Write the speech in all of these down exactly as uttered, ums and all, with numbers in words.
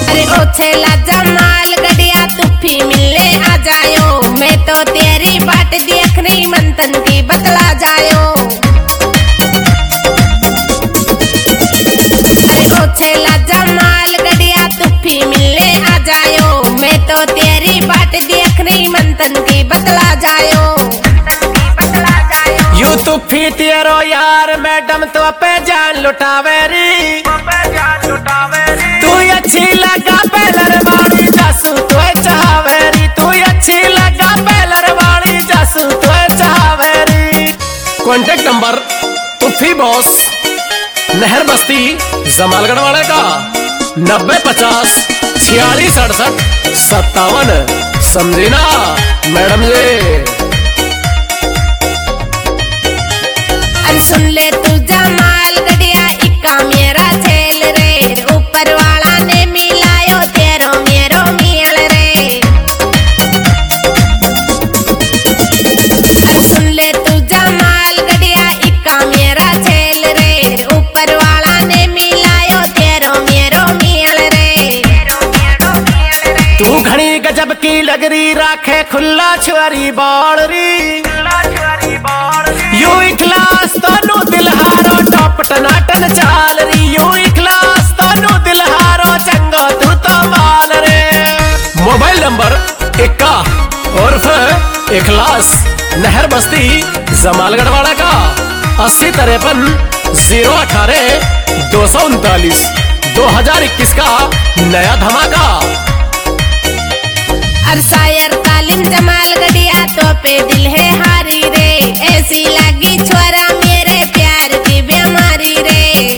अरे ओ छेला जमाल गड़िया तुफी मिलने आ जायो, मैं तो तेरी बाट देख रही मंथन की बतला जायो। अरे ओ छेला जमाल गड़िया तुफी मिलने आ जायो, मैं तो तेरी बाट देख रही मंथन की बतला जायो। यू तुफी तेरो यार मैडम तो पे जान लुटावेरी, तू अच्छी लगा पेलर वाली जासू तो चावेरी, तू अच्छी लगा पेलर वाली जासू तो चावेरी। कॉन्टेक्ट नंबर तुफी बॉस नहर बस्ती जमालगढ़ वाले का नब्बे पचास छियालीस अड़सठ सत्तावन। समझे ना मैडम जी। अरे सुन ले तू जमाल गड़िया इक्का मेरा झेल रे, ऊपर वाला ने मिलायो तेरो मेरो मेल रे। अरे सुन ले तू जमाल गड़िया इक्का मेरा झेल रे, ऊपर वाला ने मिलायो तेरो मेरो मेल रे। तू घनी गजब की लगरी राखे खुला छुरी बाड़ी, यू इखलास तनु दिलहारो टॉप टनाटन चाल री, यू इखलास तनु दिलहारो चंगा तू तो माल रे। मोबाइल नंबर इक्का उर्फ इखलास नहर बस्ती जमालगढ़ वाला का अस्सी तिरपन जीरो अठारह दो सौ उनतालीस दो हजार इक्कीस का नया धमाका। अरसायर तालीम जमाल गड़िया तो पे दिल है हारी रे, ऐसी लगी छोरा मेरे प्यार की बीमारी रे।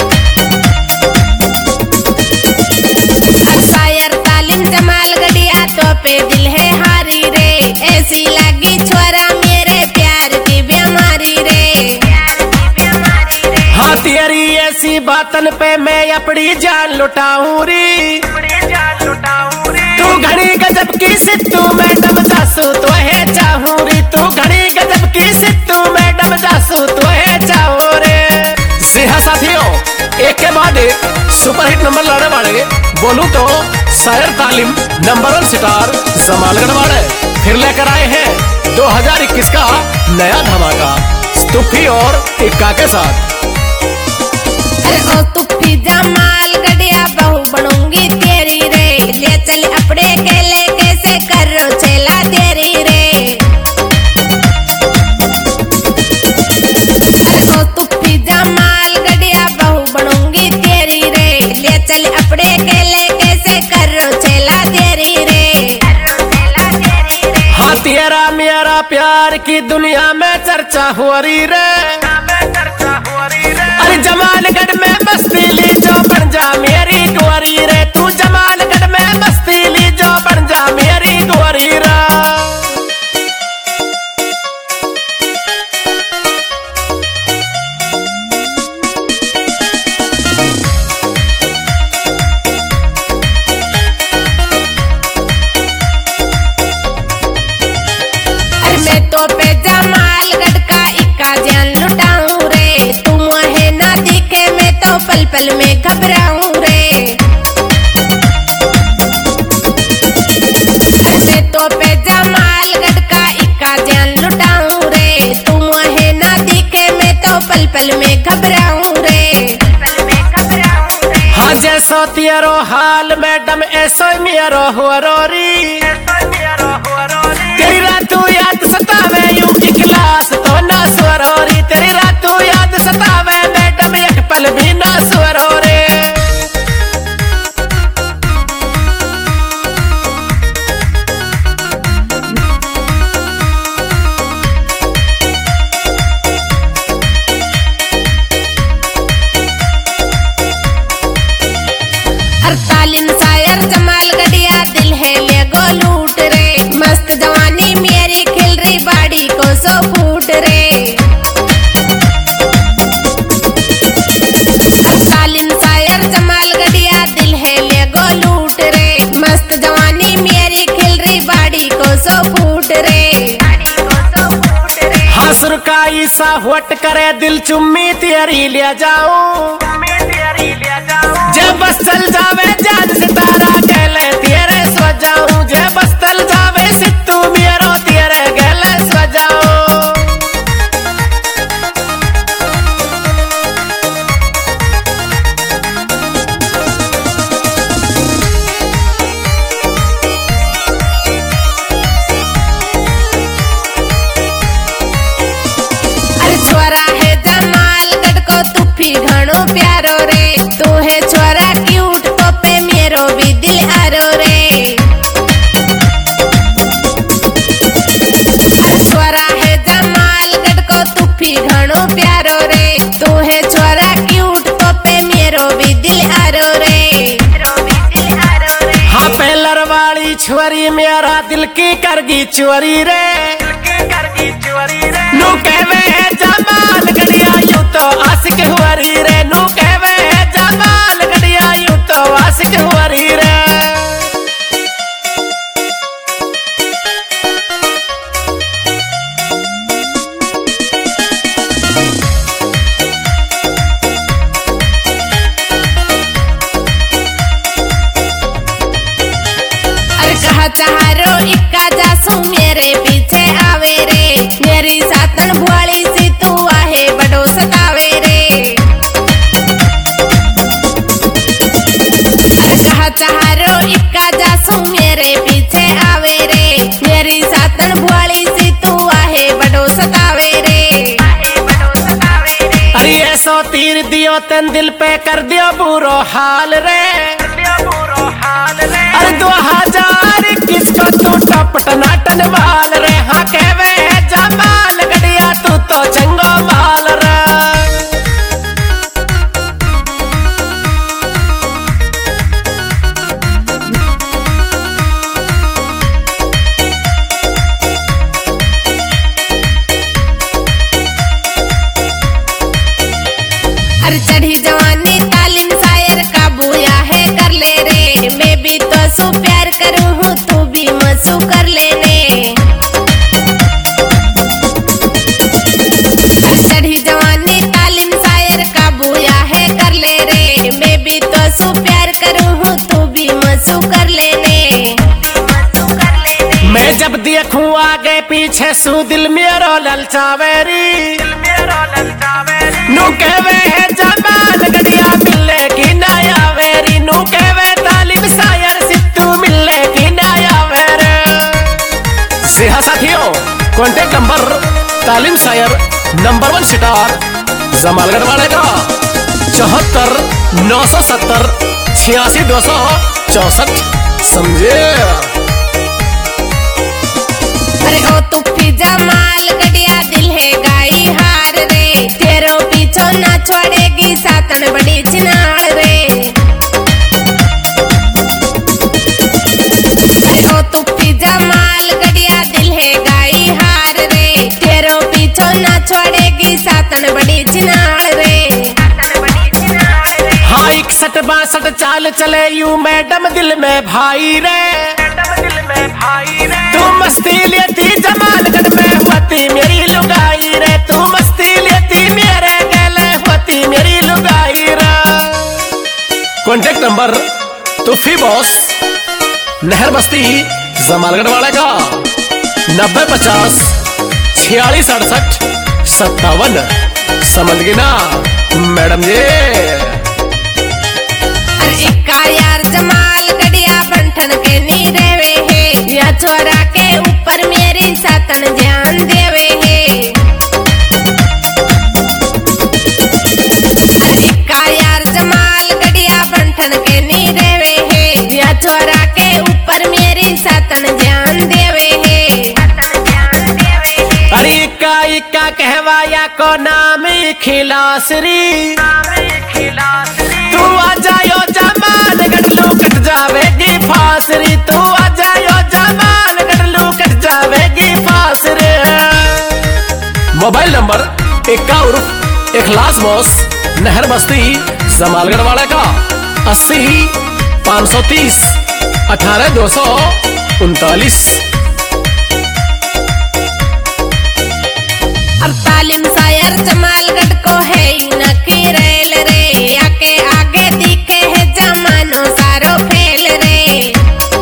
अरसायर तालीम जमाल गड़िया तो पे दिल है हारी रे, ऐसी लगी छोरा मेरे प्यार की बीमारी रे। हाँ तेरी ऐसी बातन पे मैं अपनी जान लुटाऊं री, तू घड़ी गजब की सिद्धू मैडम जासू तो है चाहूं री, तू घड़ी गजब की सिद्धू मैडम जासू तो है चाहूं रे। जी हाँ साथियों, एक के बाद एक सुपरहिट नंबर लाने वाले बोलूं तो शायर तालीम नंबर वन स्टार जमालगढ़ वाले फिर लेकर आए हैं दो हजार इक्कीस का नया धमाका तुफी और इक्का के साथ। अरे ओ तुफी जमाल गड़िया बहू बनूंगी तेरी रे, ले चल अपने केले कैसे करो छेला तेरी रे। अरे ओ तुफी जमाल गड़िया बहू बनूंगी तेरी रे, ले चल अपने केले कैसे करो छेला तेरी रे। हाँ तेरा मेरा प्यार की दुनिया में चर्चा हो रही रे, अरे जमालगढ़ में बस्ती ली जो बन जा मेरी गोरी रे, तू जमालगढ़ में बस्ती ली जो बन जा मेरी गोरी रे। अरे मैं तो पे जमालगढ़ का इक्का जान लुटाऊं रे, तुम है ना दिखे मैं तो पल पल में घबराऊं रे। अरे मैं तो पे जमालगढ़ का इक्का जान लुटाऊं रे, तुम है ना दिखे मैं तो पल पल में घबराऊं रे। हाँ जैसो तेरो हाल मैडम ऐसो मेरो हो रोरी, तेरी रातों याद सतावे यूं इखलास तो ना स्वरोरी, तेरी रातों याद सतावे मैडम एक पल भी ना स्वरोरे। तालीम शायर जमाल गड़िया दिल है ले गो लूट रे, मस्त जवानी मेरी खिल रही बाड़ी को सो फूट रे। तालीम शायर जमाल गड़िया दिल है ले गो लूट रे, मस्त जवानी मेरी खिल रही बाड़ी को सो फूट रे। हाँ सुरकाई सा हुट करे दिल चुम्मी तेरी ले जाऊं, जब बस चल जावे जान सितारा मेरा दिल की करगी चोरी रे, नू कहवे है जमाल गड़िया यूं तो आशिक हुआरी रे, नू कहवे है जमाल गड़िया यूं तो आशिक हुआरी रे। कहा चारो इक्का जासू मेरे पीछे आवे रे, मेरी सातन भोली सी तू आहे बड़ो सतावे रे। अरे कहा चारो इक्का जासू मेरे पीछे आवे रे, मेरी सातन भोली सी तू आहे बड़ो सतावे रे। अरे ऐसो तीर दियो तेन दिल पे कर दियो बुरो हाल रे, अरे दो हजार इक्कीस को तू टपटना टन बाल रे, हाँ कहवे है जमाल गड़िया तू तो चंगो बाल रे। अरे चढ़ी जवानी तालीम शायर काबूया है कर ले रे, मैं भी तो सु प्यार करूँ हूँ तू भी मसू कर लेने। अरे चढ़ी जवानी तालीम शायर काबूया है कर ले रे, मैं भी तो सु प्यार करूँ हूँ तू भी मसू कर लेने। मैं जब देखूं आगे पीछे सू दिल मेरो ललचावेरी, नू कहवे है जमाल गड़िया मिलने की नया वेरी, नू कहवे तालिब शायर सिद्धू मिलने की नया वेरे। जी हाँ साथियों, कॉन्टेक्ट नंबर तालिम शायर नंबर वन सितार जमालगढ़ वाले का चौहत्तर नौ सौ सत्तर छियासी दो सौ चौसठ, समझे। अरे ओ तुफी जमाल गड़िया दिल है गाई हार रे, तेरो पीछो ना छोड़ेगी सातन बड़ी चिनार रे। अरे ओ तुफी जमाल गड़िया दिल है गाई हार रे, तेरो पीछो ना छोड़ेगी सातन बड़ी चिनार रे। हाँ इकसठ बासठ चाल चले यू मैडम दिल में भाई रे, तू मस्ती लेती जमालगढ़ में होती मेरी लुगाई रे, तू मस्ती लेती मेरे गले होती मेरी लुगाई रे। कॉन्टेक्ट नंबर तूफी बॉस नहर बस्ती जमालगढ़ वाले का नब्बे पचास छियालीस अड़सठ सत्तावन, समझ गई ना मैडम जी। इक्का यार जमाल गड़िया बंठन के नी देवे है, या छोरा के ऊपर मेरी सातन ध्यान देवे है। इक्का यार जमाल गड़िया बंठन के नी देवे है, या छोरा के ऊपर मेरी सातन ध्यान देवे है। अरे इक्का इक्का कहवाया को नाम खिलासरी, तू आ जायो जमालगढ़ लू कट जावेगी फांसरी, तू आ जायो जमालगढ़ लू कट जावेगी फांसरी। मोबाइल नंबर इक्का उर्फ इखलास बॉस नहर बस्ती जमालगढ़ वाले का अस्सी पाँच सौ तीस अठारह दो सौ उनतालीस। अब तालिम शायर जमालगढ़ को है न की रेल रे, आके आगे दिखे है जमानो सारो फेल रे।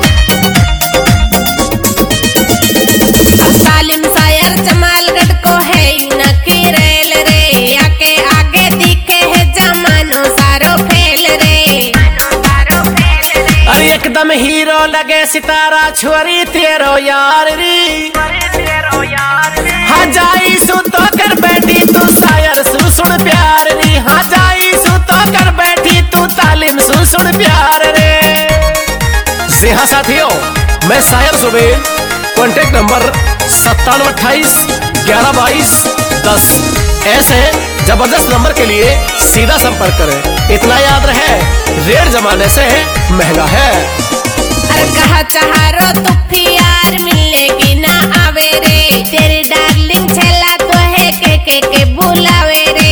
अब तालिम शायर जमालगढ़ को है न की रेल रे, आके आगे दिखे है जमानो सारो फेल रे। अरे एकदम हीरो लगे सितारा छोरी तेरो यार री, हाँ जाई सु तो कर बैठी तू शायर सु सुन प्यार री, हाँ जाई सु तो कर बैठी तू तालिम सु सुन प्यार रे। जी हाँ साथियों, मैं शायर सुबेल, कॉन्टेक्ट नंबर सत्तानवे अट्ठाईस ग्यारह बाईस दस। ऐसे जबरदस्त नंबर के लिए सीधा संपर्क करें। इतना याद रहे, रेट जमाने से महंगा है। अरे कहा चारो चारो तू यार मिलने की ना आवे रे, तेरी डार्लिंग छेला तो है के के के बुलावे रे।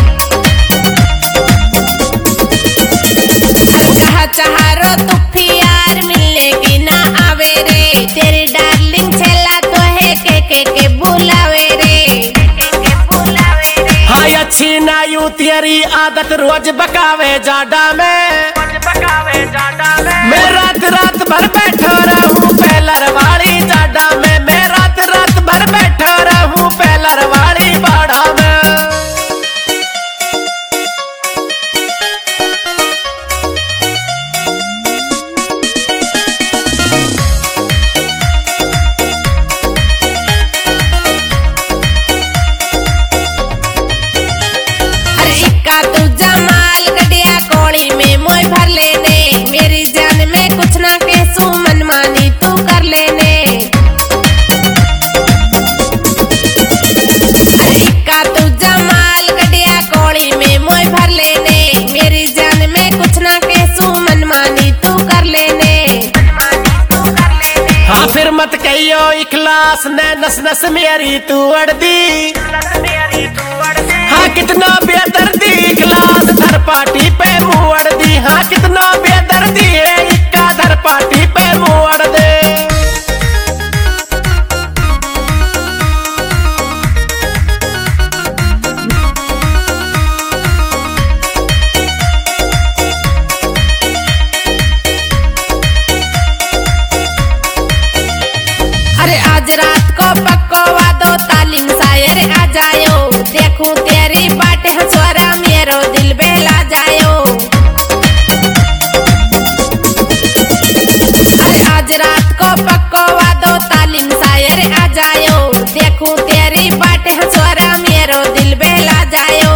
कहा चारो तू यार मिलने की ना आवे रे, तेरी डार्लिंग छेला तो है के के के बुलावे रे। हाँ अच्छी ना यू तेरी आदत रोज बकावे जाडा में, मैं रात रात भर बैठा रहूं पहलर वाली जाडा में, मैं रात रात भर बैठा रहूं पहलर वाली बाड़ा में। अरे इक्का तू जमाल गडिया कोड़ी में मोय भर लेने, मेरी जान में कुछ ना कैसू मनमानी तू कर लेने। अरे इक्का तू जमाल गडिया कोड़ी में मोय भर लेने, मेरी जान में कुछ ना कैसू मनमानी तू कर लेने। हाँ फिर मत कहियो इखलास ने नस नस मेरी तू अड़ दी, हाँ कितना बेदर्दी इखलास धर पार्टी पे मुँह अड़ दी, हाँ कितना बेदर्दी है इक्का धर पार्टी पे मुँह अड़ दे। अरे आज रात को पक्को वादो तालीम शायर आ जायो, देखूं तेरी बाटे हंसवारा मेरो दिल बहला जायो। अरे आज रात को पक्को वादो तालीम शायर आ जायो, देखूं तेरी बाटे हंसवारा मेरो दिल बहला जायो।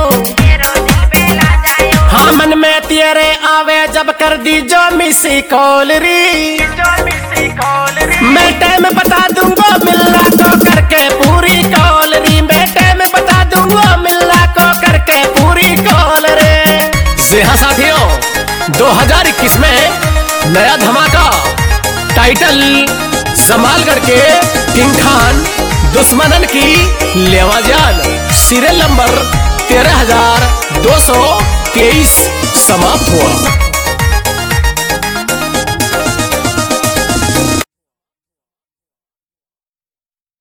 हाँ मन में तेरे आवे जब कर दी जो मिसी कॉल री, मैं टाइम बता दूंगा मिलना को करके पूरी कॉल री, मैं टाइम बता दूंगा मिलना को करके पूरी कॉल रे। जी हाँ साथियों, दो हज़ार इक्कीस में नया धमाका टाइटल संभालगढ़ के किंग खान दुश्मनन की लेवाजान सीरियल नंबर तेरह हजार दो सौ तेईस समाप्त हुआ।